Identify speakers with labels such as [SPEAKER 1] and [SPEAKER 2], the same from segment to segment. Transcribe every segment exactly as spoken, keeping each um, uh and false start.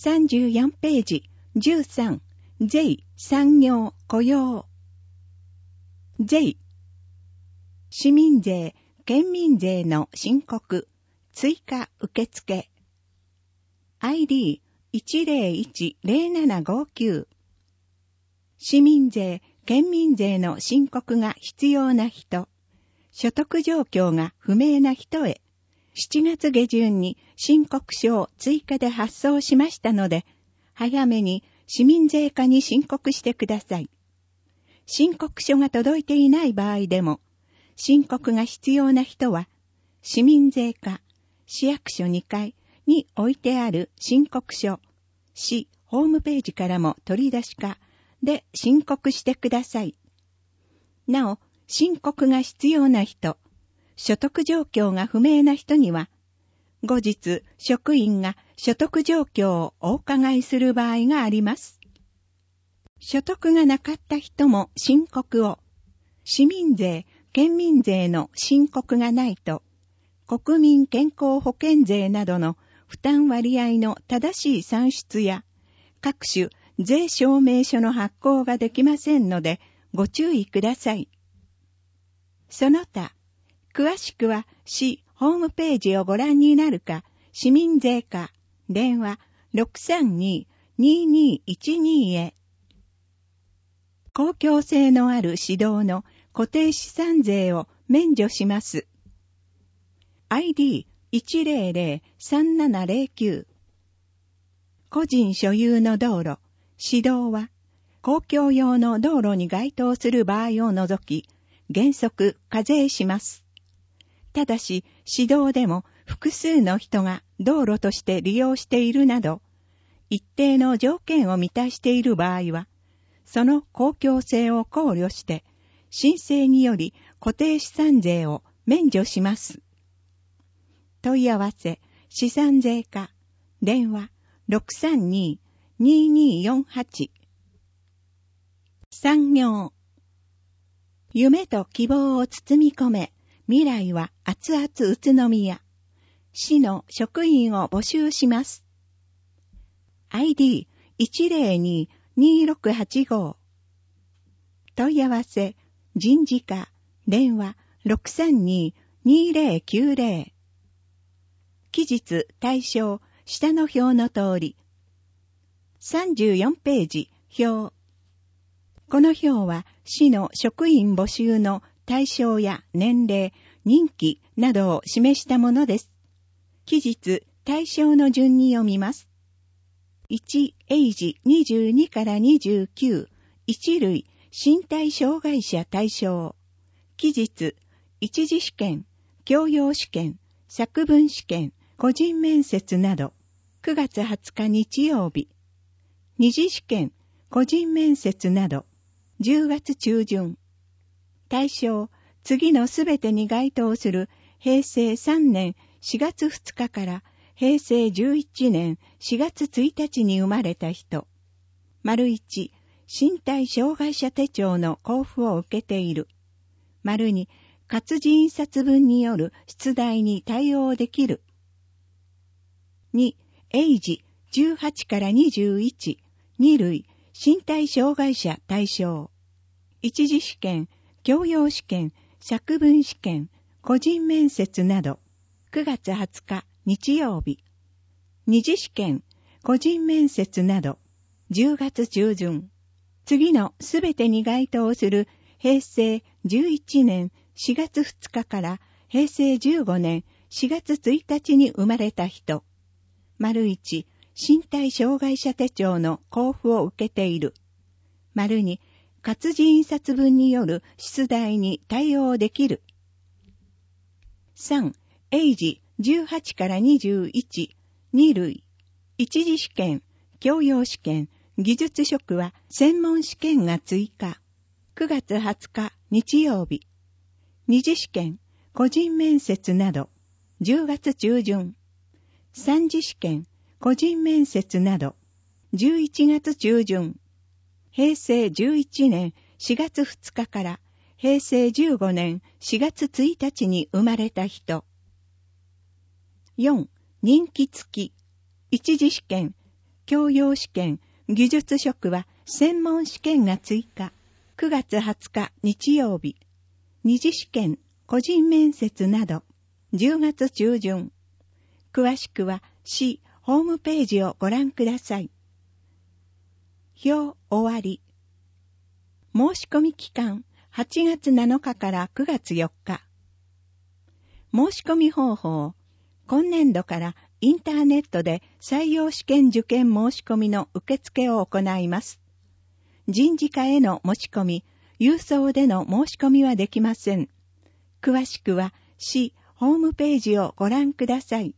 [SPEAKER 1] さんじゅうよんページじゅうさん、税、産業、雇用。税。市民税、県民税の申告、追加受付。アイディーいちゼロいちゼロななごきゅう。市民税、県民税の申告が必要な人、所得状況が不明な人へ、しちがつ下旬に申告書を追加で発送しましたので、早めに市民税課に申告してください。申告書が届いていない場合でも、申告が必要な人は、市民税課、市役所にかいに置いてある申告書、市ホームページからも取り出しかで申告してください。なお、申告が必要な人、所得状況が不明な人には、後日職員が所得状況をお伺いする場合があります。所得がなかった人も申告を、市民税、県民税の申告がないと、国民健康保険税などの負担割合の正しい算出や、各種税証明書の発行ができませんので、ご注意ください。その他、詳しくは市ホームページをご覧になるか、市民税課、電話 ろくさんに にーにーいちにー へ。公共性のある指導の固定資産税を免除します。アイディーいちゼロゼロさんななゼロきゅう。個人所有の道路、指導は、公共用の道路に該当する場合を除き、原則課税します。ただし、指導でも複数の人が道路として利用しているなど、一定の条件を満たしている場合は、その公共性を考慮して、申請により固定資産税を免除します。問い合わせ、資産税課、電話 ろくさんに にーにーよんはち。産業。夢と希望を包み込め、未来は熱々宇都宮。市の職員を募集します。アイディーいちゼロに にーろくはちご。問い合わせ、人事課、電話 ろくさんに にーゼロきゅうゼロ。期日対象、下の表の通り。さんじゅうよんページ、表。この表は市の職員募集の対象や年齢、任期などを示したものです。期日、対象の順に読みます。いち、エイジにじゅうにからにじゅうきゅう、いち類、身体障害者対象。期日、一次試験、教養試験、作文試験、個人面接など、くがつはつか日曜日。二次試験、個人面接など、じゅうがつ中旬。対象、次のすべてに該当するへいせいさんねんしがつふつかからへいせいじゅういちねんしがつついたちに生まれた人。丸いち、身体障害者手帳の交付を受けている。丸に、活字印刷分による出題に対応できる。に、エイジじゅうはちからにじゅういち、に類、身体障害者対象。一次試験、教養試験、作文試験、個人面接など、くがつはつか日曜日。二次試験、個人面接など、じゅうがつ中旬。次のすべてに該当するへいせいじゅういちねんしがつふつかからへいせいじゅうごねんしがつついたちに生まれた人。丸いち、身体障害者手帳の交付を受けている。丸に、活字印刷分による出題に対応できる。さん、エイジじゅうはちからにじゅういち、に類。一次試験、教養試験、技術職は専門試験が追加。くがつはつか日曜日。二次試験、個人面接など、じゅうがつ中旬。三次試験、個人面接など、じゅういちがつ中旬。へいせいじゅういちねんしがつふつかからへいせいじゅうごねんしがつついたちに生まれた人。よん、任期付き。一次試験、 教養試験、技術職は専門試験が追加。くがつはつか日曜日。二次試験、個人面接など。じゅうがつ中旬。詳しくは市ホームページをご覧ください。表終わり。申し込み期間、はちがつなのかからくがつよっか。申し込み方法。今年度からインターネットで採用試験受験申し込みの受付を行います。人事課への申し込み、郵送での申し込みはできません。詳しくは市ホームページをご覧ください。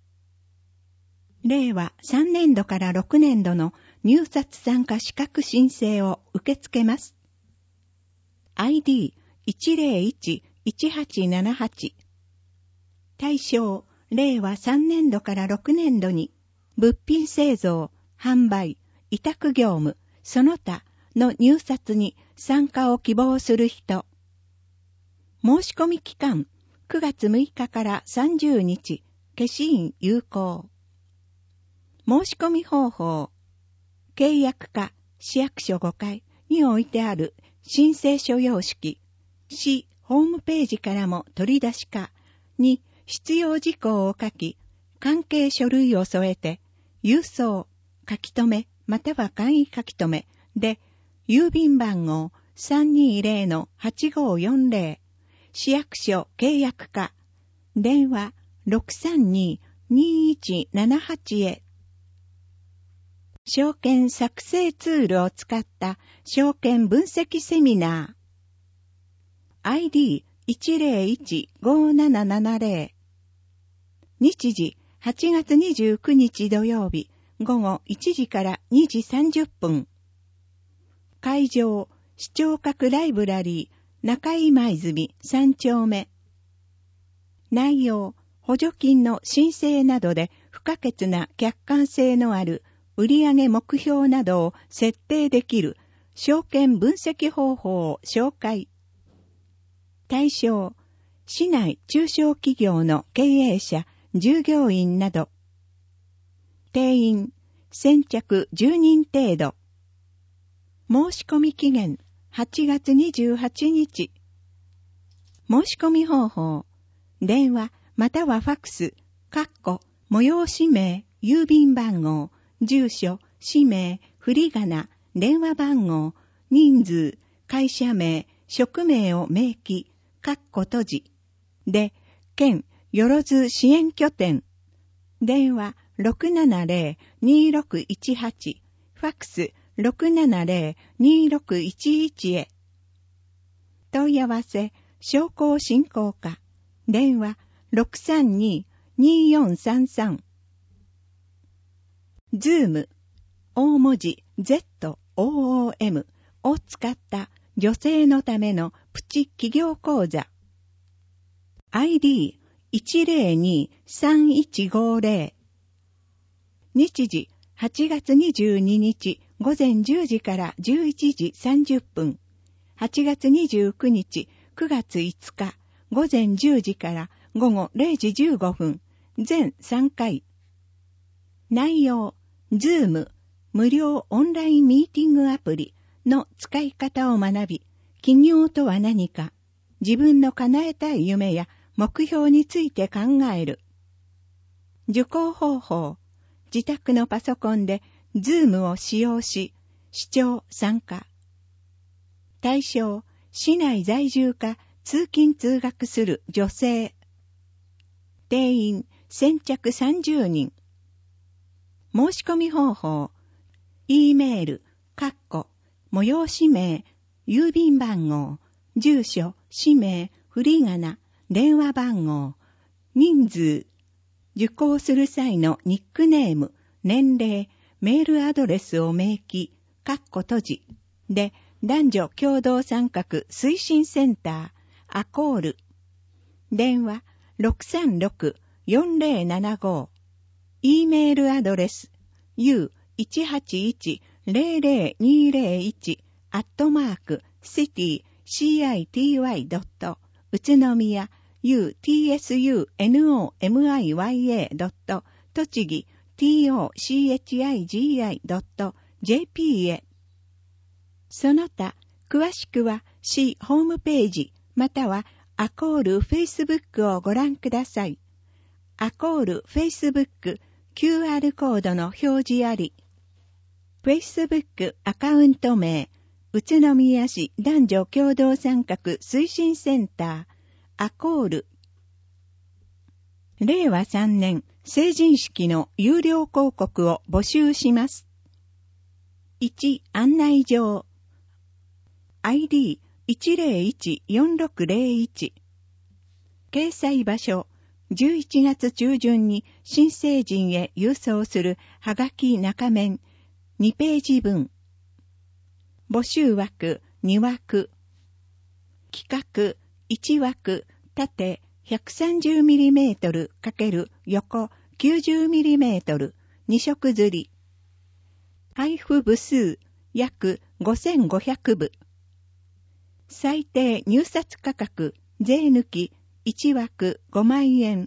[SPEAKER 1] れいわさんねんどからろくねんどの入札参加資格申請を受け付けます。アイディーいちゼロいちいちはちななはち。対象、れいわさんねんどからろくねんどに、物品製造、販売、委託業務、その他の入札に参加を希望する人。申し込み期間、くがつむいかからさんじゅうにち、消印有効。申し込み方法。契約課、市役所ごかいに置いてある申請書様式、市ホームページからも取り出し課に必要事項を書き、関係書類を添えて、郵送、書き留めまたは簡易書き留めで、郵便番号 さんにーぜろのはちごーよんぜろ、市役所契約課、電話 ろくさんにーにーいちななはち へ。証券作成ツールを使った証券分析セミナー。アイディーいちゼロいちごーななななぜろ。日時はちがつにじゅうくにち土曜日ごごいちじからにじさんじゅっぷん。会場、視聴覚ライブラリー、中井舞泉さんちょうめ。内容、補助金の申請などで不可欠な客観性のある売上目標などを設定できる証券分析方法を紹介。対象、市内中小企業の経営者、従業員など。定員、先着じゅうにん程度。申し込み期限、はちがつにじゅうはちにち。申し込み方法、電話またはファクス、括弧、催し名、郵便番号、住所、氏名、振り仮名、電話番号、人数、会社名、職名を明記、括弧閉じ。で、県、よろず支援拠点。電話 ろくななぜろにーろくいちはち、ファクス ろくななぜろにーろくいちいち へ。問い合わせ、商工振興課。電話 ろくさんにーにーよんさんさん。ズーム、大文字 ゼットオーオーエム を使った女性のためのプチ企業講座。アイディーいちゼロにーさんいちごぜろ。日時はちがつにじゅうににちごぜんじゅうじからじゅういちじさんじゅっぷん。はちがつにじゅうくにちくがついつかごぜんじゅうじからごごれいじじゅうごふん。全さんかい。内容、ズーム、無料オンラインミーティングアプリの使い方を学び、起業とは何か、自分の叶えたい夢や目標について考える。受講方法、自宅のパソコンでズームを使用し、視聴参加。対象、市内在住か通勤通学する女性。定員、先着さんじゅうにん。申し込み方法、E メール、括弧、催し名、郵便番号、住所、氏名、振り仮名、電話番号、人数、受講する際のニックネーム、年齢、メールアドレスを明記、括弧閉じ、で、男女共同参画推進センター、アコール。電話、ろくさんろくよんぜろななご。E メールアドレス ユーいちはちいちぜろぜろにぜろいち アットマーク シティ シーアイティーワイ ドット 宇都宮 ユーティーエスユーノーエムアイワイエー ドット 栃木トコチギ ドット ジェーピー へ。その他、詳しくは市ホームページまたはアコールフェイスブックをご覧ください。アコールフェイスブック キューアール コードの表示あり。フェイスブックアカウント名、宇都宮市男女共同参画推進センター、アコール。れいわさんねん成人式の有料広告を募集します。いち、案内状。アイディーいちゼロいちよんろくゼロいち。掲載場所、じゅういちがつ中旬に新成人へ郵送するはがき中面にページ分。募集枠にわく。企画いちわく、縦 ひゃくさんじゅうミリメートル× 横 きゅうじゅうミリメートル、に色刷り。配布部数約ごせんごひゃくぶ。最低入札価格税抜きいちわくごまんえん。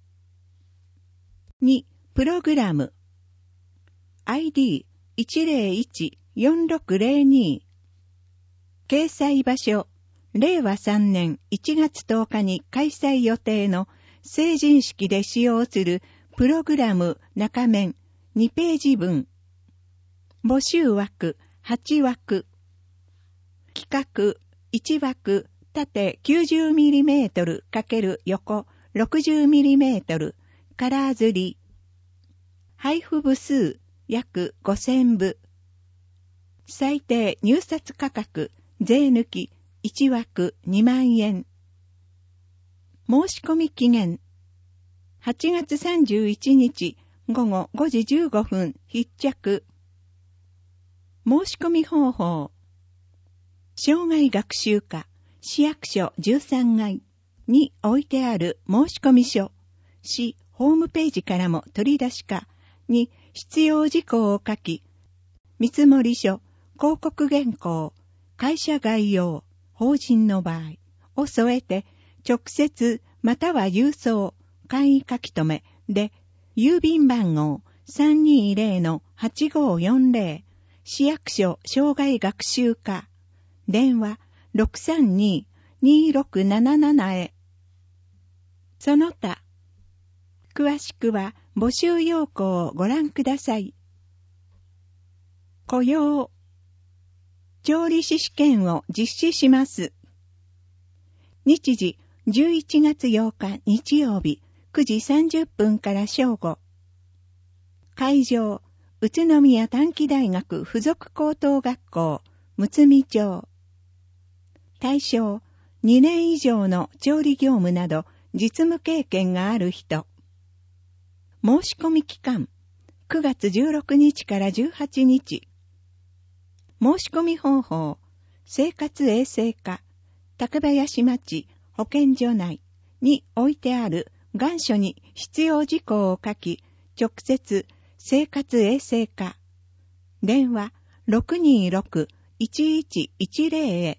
[SPEAKER 1] に、プログラム。アイディーいちゼロいちよんろくゼロに。掲載場所、れいわさんねんいちがつとおかに開催予定の成人式で使用するプログラム中面にページ分。募集枠はちわく。企画いちわく、縦 きゅうじゅうミリメートル× 横 ろくじゅうミリメートル、カラー刷り。配布部数約ごせんぶ。最低入札価格税抜きいちわくにまんえん。申し込み期限はちがつさんじゅういちにちごごごじじゅうごふん必着。申し込み方法。障害学習課市役所じゅうさんがいに置いてある申し込み書、市ホームページからも取り出しかに必要事項を書き、見積書、広告原稿、会社概要、法人の場合を添えて、直接または郵送、簡易書き留めで、郵便番号 さんにゼロのはちごよんゼロ、市役所障害学習課、電話 ろくさんに にろくなななな へ。その他、詳しくは募集要項をご覧ください。雇用。調理師試験を実施します。日時じゅういちがつようか日曜日くじさんじゅっぷんから正午。会場、宇都宮短期大学附属高等学校、睦見町。対象、にねん以上の調理業務など実務経験がある人。申し込み期間、くがつじゅうろくにちからじゅうはちにち。申し込み方法、生活衛生課、竹林町保健所内に置いてある願書に必要事項を書き、直接生活衛生課、電話 ろくにろく いちいちいちゼロ へ。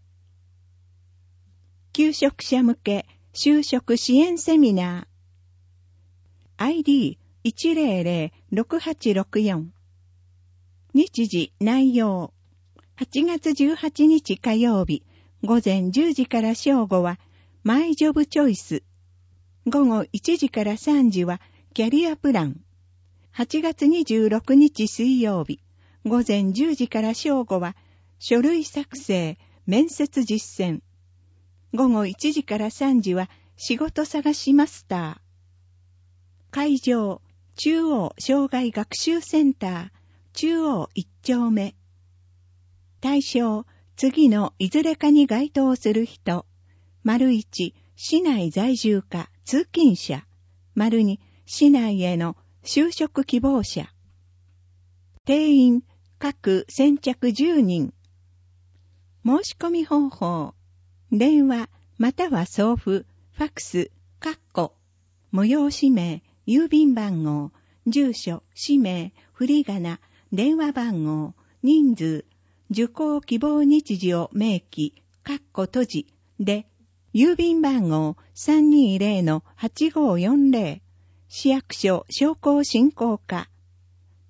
[SPEAKER 1] 求職者向け就職支援セミナー アイディーいちゼロゼロろくはちろくよん。日時内容、はちがつじゅうはちにち火曜日午前じゅうじから正午はマイジョブチョイス、午後いちじからさんじはキャリアプラン。はちがつにじゅうろくにち水曜日午前じゅうじから正午は書類作成面接実践。午後いちじからさんじは仕事探しマスター。会場、中央障害学習センター、中央一丁目。対象、次のいずれかに該当する人。丸一、市内在住か通勤者。丸二、市内への就職希望者。定員、各先着じゅうにん。申し込み方法。電話または送付、ファクス、カッコ、催し名、郵便番号、住所、氏名、振り仮名、電話番号、人数、受講希望日時を明記、カッコ閉じで、郵便番号 さんにゼロのはちごよんゼロ、市役所商工振興課、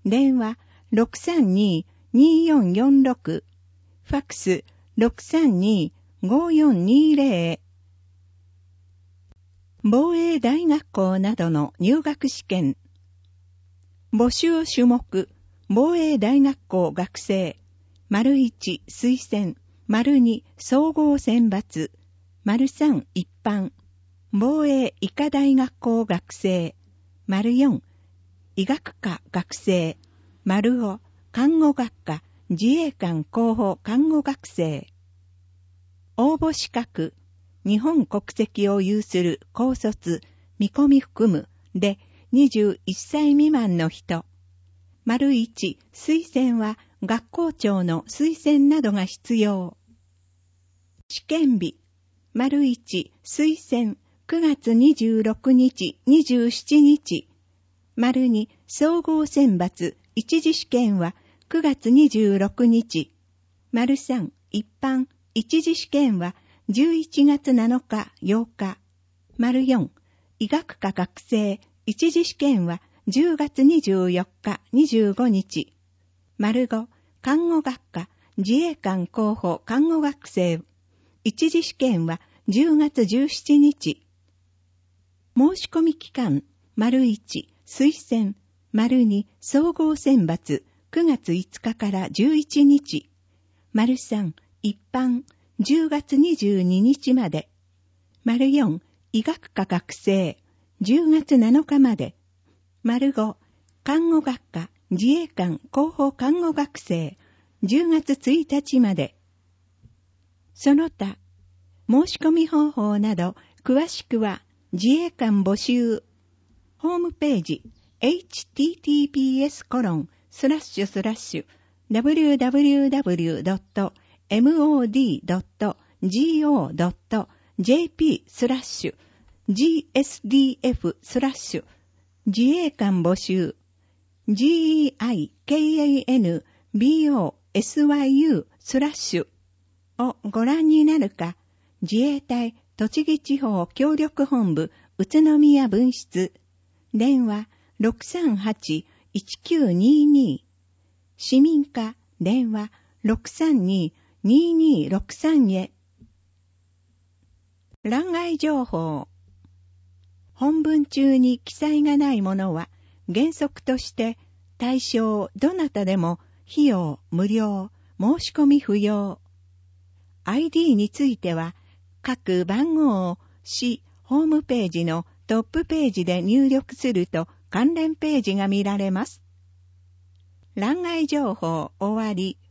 [SPEAKER 1] 電話 ろくさんに にーよんよんろく、ファックス ろくさんに ごよんにゼロ、防衛大学校などの入学試験。募集種目、防衛大学校学生、丸いち推薦、丸に総合選抜、丸さん一般、防衛医科大学校学生、丸よん医学科学生、丸ご看護学科自衛官候補看護学生。応募資格、日本国籍を有する高卒、見込み含むでにじゅういっさい未満の人。丸いち推薦は学校長の推薦などが必要。試験日、丸いち推薦くがつにじゅうろくにち、にじゅうしちにち。丸に総合選抜一次試験はくがつにじゅうろくにち。丸さん一般一次試験はじゅういちがつなのか、ようか。丸よん医学科学生一次試験はじゅうがつにじゅうよっか、にじゅうごにち。丸ご看護学科自衛官候補看護学生一次試験はじゅうがつじゅうしちにち。申し込み期間、丸いち推薦、丸に総合選抜くがついつかからじゅういちにち。丸さん一般じゅうがつにじゅうににちまで。丸よん医学科学生じゅうがつなのかまで。丸ご看護学科自衛官候補看護学生じゅうがつついたちまで。その他、申し込み方法など詳しくは自衛官募集ホームページ エイチティーティーピーエスコロンスラッシュスラッシュダブリューダブリューダブリュードットエムオーディードットジーオードットジェーピースラッシュジーエスディーエフスラッシュ自衛官募集 ジーイーアイケーエーエヌビーオーエスワイユー スラッシュをご覧になるか、自衛隊栃木地方協力本部宇都宮分室電話 ろくさんはち いちきゅうにに 市民課電話 ろくさんに にーにーろくさん へ。欄外情報。本文中に記載がないものは原則として対象どなたでも費用無料、申し込み不要。アイディー については各番号を市ホームページのトップページで入力すると関連ページが見られます。欄外情報終わり。